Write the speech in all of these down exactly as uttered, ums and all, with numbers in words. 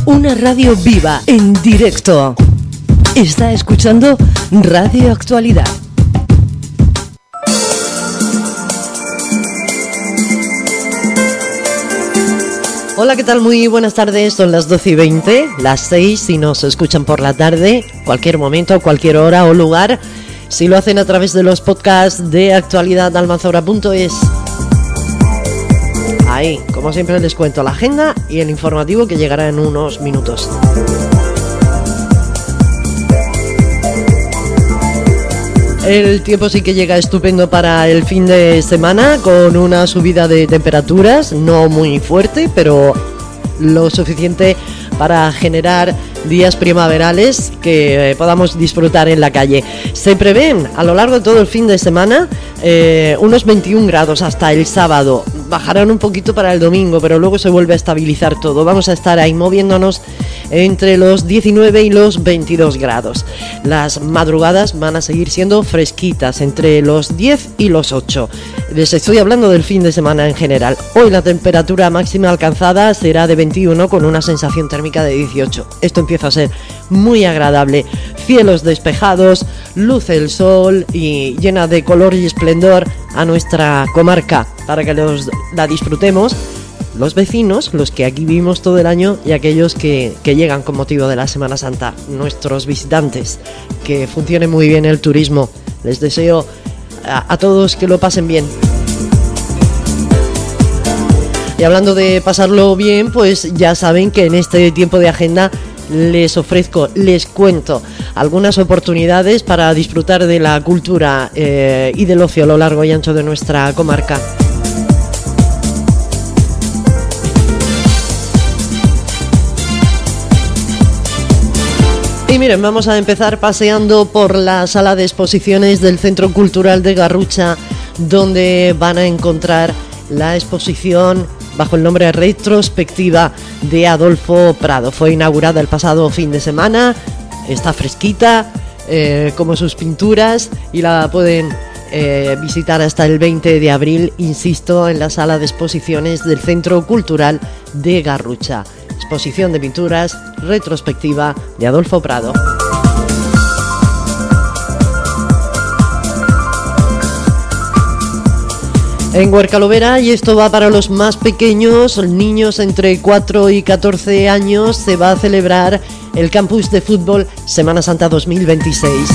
Una radio viva, en directo. Está escuchando Radio Actualidad. Hola, ¿qué tal? Muy buenas tardes, son las doce y veinte, las seis si nos escuchan por la tarde, cualquier momento, cualquier hora o lugar, si lo hacen a través de los podcasts de actualidad almanzora punto es. Ahí, como siempre les cuento la agenda y el informativo que llegará en unos minutos. El tiempo sí que llega estupendo para el fin de semana, con una subida de temperaturas, no muy fuerte, pero lo suficiente para generar días primaverales que podamos disfrutar en la calle. Se prevén a lo largo de todo el fin de semana eh, unos veintiún grados hasta el sábado. Bajarán un poquito para el domingo, pero luego se vuelve a estabilizar todo. Vamos a estar ahí moviéndonos entre los diecinueve y los veintidós grados. Las madrugadas van a seguir siendo fresquitas, entre los diez y los ocho. Les estoy hablando del fin de semana en general. Hoy la temperatura máxima alcanzada será de veintiuno, con una sensación térmica de dieciocho. Esto empieza a ser muy agradable. Cielos despejados, luce el sol y llena de color y esplendor a nuestra comarca, para que los, la disfrutemos los vecinos, los que aquí vivimos todo el año, y aquellos que, que llegan con motivo de la Semana Santa, nuestros visitantes. Que funcione muy bien el turismo. Les deseo a, a todos que lo pasen bien. Y hablando de pasarlo bien, pues ya saben que en este tiempo de agenda les ofrezco, les cuento algunas oportunidades para disfrutar de la cultura eh, y del ocio a lo largo y ancho de nuestra comarca. Y miren, vamos a empezar paseando por la sala de exposiciones del Centro Cultural de Garrucha, donde van a encontrar la exposición bajo el nombre Retrospectiva de Adolfo Prado. Fue inaugurada el pasado fin de semana, está fresquita, eh, como sus pinturas, y la pueden eh, visitar hasta el veinte de abril, insisto, en la sala de exposiciones del Centro Cultural de Garrucha. Exposición de pinturas retrospectiva de Adolfo Prado. En Huercalovera, y esto va para los más pequeños, niños entre cuatro y catorce años, se va a celebrar el campus de fútbol Semana Santa dos mil veintiséis.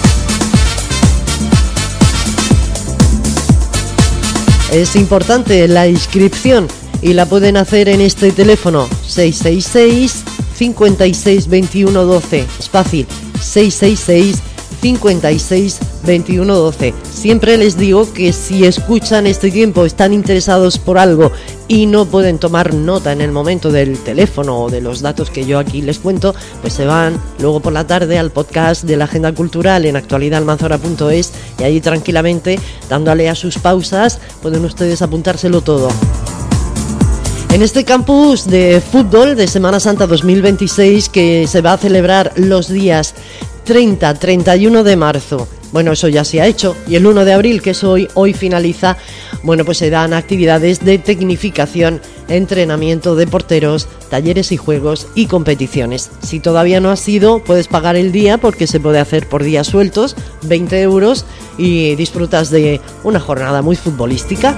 Es importante la inscripción y la pueden hacer en este teléfono seis seis seis, cinco seis, dos uno uno dos. Es fácil, seis seis seis, cinco seis, dos uno uno dos. Siempre les digo que si escuchan este tiempo, están interesados por algo y no pueden tomar nota en el momento del teléfono o de los datos que yo aquí les cuento, pues se van luego por la tarde al podcast de la Agenda Cultural en actualidad almanzora punto es, y allí tranquilamente, dándole a sus pausas, pueden ustedes apuntárselo todo. En este campus de fútbol de Semana Santa dos mil veintiséis, que se va a celebrar los días treinta, treinta y uno de marzo, bueno, eso ya se ha hecho, y el uno de abril, que es hoy, hoy finaliza, bueno, pues se dan actividades de tecnificación, entrenamiento de porteros, talleres y juegos y competiciones. Si todavía no has ido, puedes pagar el día, porque se puede hacer por días sueltos, veinte euros, y disfrutas de una jornada muy futbolística.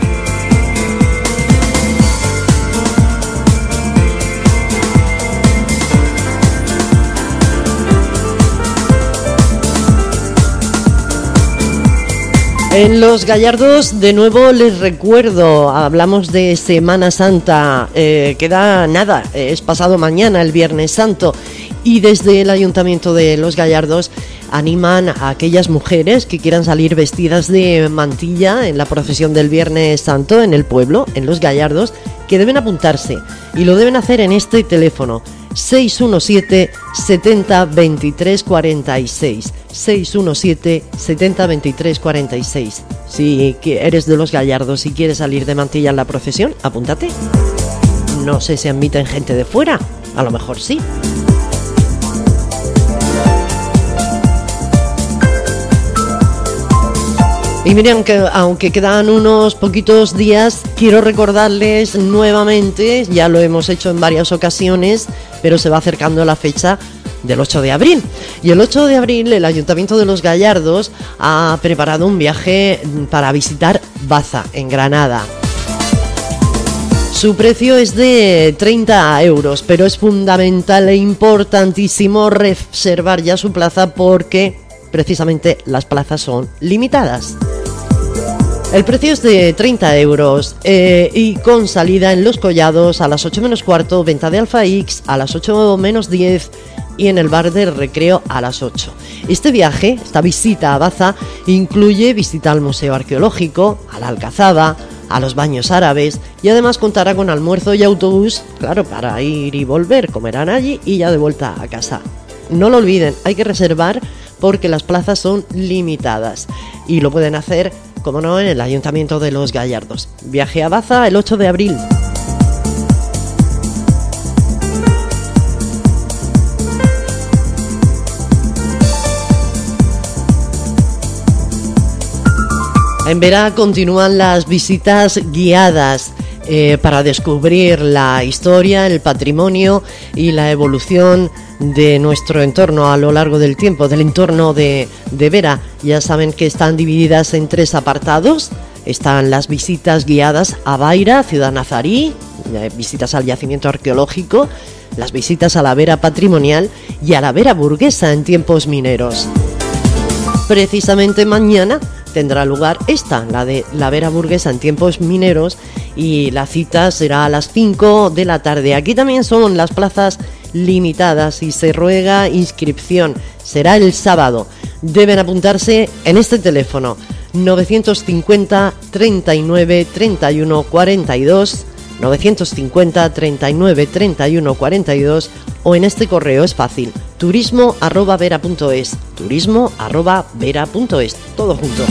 En Los Gallardos, de nuevo les recuerdo, hablamos de Semana Santa, eh, queda nada, es pasado mañana, el Viernes Santo, y desde el Ayuntamiento de Los Gallardos animan a aquellas mujeres que quieran salir vestidas de mantilla en la procesión del Viernes Santo en el pueblo, en Los Gallardos, que deben apuntarse, y lo deben hacer en este teléfono: seis uno siete, setenta, veintitrés, cuarenta y seis. seis uno siete, setenta, veintitrés, cuarenta y seis. Si eres de Los Gallardos y quieres salir de mantilla en la procesión, apúntate. No sé si admiten gente de fuera, a lo mejor sí. Y miren que aunque quedan unos poquitos días, quiero recordarles nuevamente, ya lo hemos hecho en varias ocasiones, pero se va acercando la fecha del ocho de abril. Y el ocho de abril el Ayuntamiento de Los Gallardos ha preparado un viaje para visitar Baza, en Granada. Su precio es de treinta euros, pero es fundamental e importantísimo reservar ya su plaza porque precisamente las plazas son limitadas. El precio es de treinta euros eh, y con salida en Los Collados a las ocho menos cuarto, venta de Alfa X a las ocho menos diez y en el bar del Recreo a las ocho. Este viaje, esta visita a Baza, incluye visita al Museo Arqueológico, a la Alcazaba, a los baños árabes y además contará con almuerzo y autobús, claro, para ir y volver, comerán allí y ya de vuelta a casa. No lo olviden, hay que reservar porque las plazas son limitadas y lo pueden hacer, como no, en el Ayuntamiento de Los Gallardos. Viaje a Baza el ocho de abril. En Vera continúan las visitas guiadas eh, para descubrir la historia, el patrimonio y la evolución de nuestro entorno a lo largo del tiempo, del entorno de, de Vera. Ya saben que están divididas en tres apartados. Están las visitas guiadas a Baira, Ciudad Nazarí, eh, visitas al yacimiento arqueológico, las visitas a la Vera patrimonial y a la Vera burguesa en tiempos mineros. Precisamente mañana tendrá lugar esta, la de la Vera burguesa en tiempos mineros, y la cita será a las cinco de la tarde. Aquí también son las plazas limitadas y se ruega inscripción. Será el sábado. Deben apuntarse en este teléfono novecientos cincuenta, treinta y nueve, treinta y uno, cuarenta y dos, novecientos cincuenta, treinta y nueve, treinta y uno, cuarenta y dos, o en este correo es fácil, turismo arroba vera punto es, turismo arroba vera punto es, todo junto.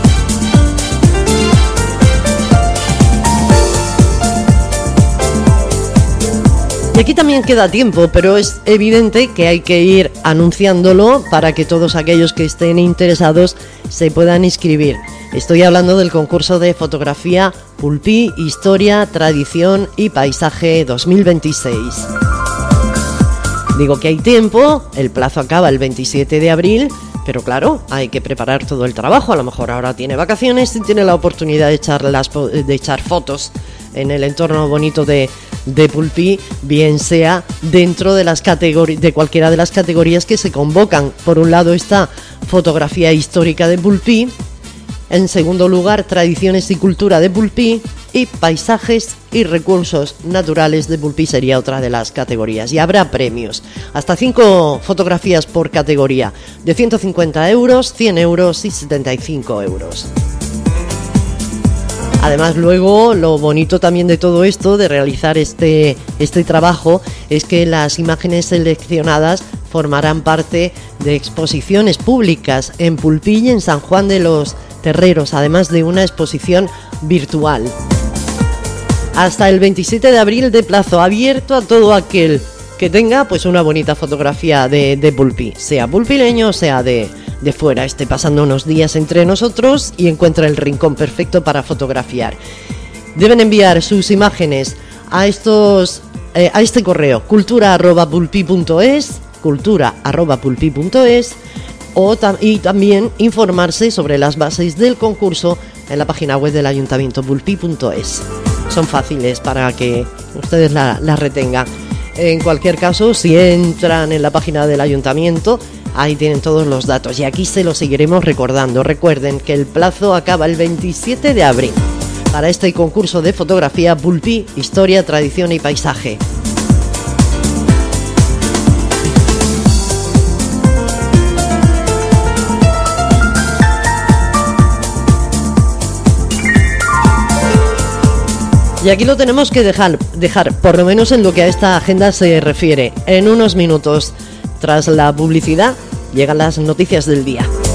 Y aquí también queda tiempo, pero es evidente que hay que ir anunciándolo para que todos aquellos que estén interesados se puedan inscribir. Estoy hablando del concurso de fotografía Pulpí, Historia, Tradición y Paisaje dos mil veintiséis. Digo que hay tiempo, el plazo acaba el veintisiete de abril, pero claro, hay que preparar todo el trabajo. A lo mejor ahora tiene vacaciones y tiene la oportunidad de echar, las, de echar fotos en el entorno bonito de, de Pulpí, bien sea dentro de, las categori- de cualquiera de las categorías que se convocan. Por un lado está fotografía histórica de Pulpí, en segundo lugar tradiciones y cultura de Pulpí, y paisajes y recursos naturales de Pulpí sería otra de las categorías. Y habrá premios, hasta cinco fotografías por categoría, de ciento cincuenta euros, cien euros y setenta y cinco euros. Además, luego, lo bonito también de todo esto, de realizar este, este trabajo, es que las imágenes seleccionadas formarán parte de exposiciones públicas en Pulpí y en San Juan de los Terreros, además de una exposición virtual. Hasta el veintisiete de abril de plazo abierto a todo aquel que tenga pues una bonita fotografía de, de Pulpí, sea pulpileño, sea de, de fuera, esté pasando unos días entre nosotros y encuentra el rincón perfecto para fotografiar. Deben enviar sus imágenes a estos eh, a este correo cultura arroba pulpí punto es, cultura arroba pulpí punto es, o tam- y también informarse sobre las bases del concurso en la página web del Ayuntamiento, pulpí punto es. Son fáciles para que ustedes la, la retengan. En cualquier caso, si entran en la página del Ayuntamiento, ahí tienen todos los datos y aquí se los seguiremos recordando. Recuerden que el plazo acaba el veintisiete de abril para este concurso de fotografía Pulpí, Historia, Tradición y Paisaje. Y aquí lo tenemos que dejar, dejar, por lo menos en lo que a esta agenda se refiere. En unos minutos, tras la publicidad, llegan las noticias del día.